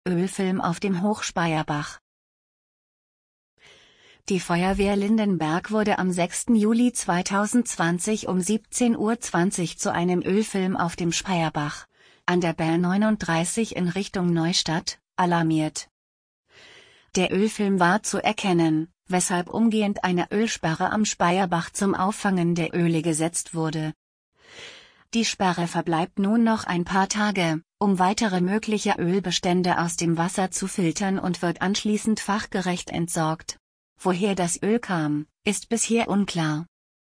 Ölfilm auf dem Hochspeyerbach. Die Feuerwehr Lindenberg wurde am 6. Juli 2020 um 17:20 Uhr zu einem Ölfilm auf dem Speyerbach, an der BR 39 in Richtung Neustadt, alarmiert. Der Ölfilm war zu erkennen, weshalb umgehend eine Ölsperre am Speyerbach zum Auffangen der Öle gesetzt wurde. Die Sperre verbleibt nun noch ein paar Tage, um weitere mögliche Ölbestände aus dem Wasser zu filtern und wird anschließend fachgerecht entsorgt. Woher das Öl kam, ist bisher unklar.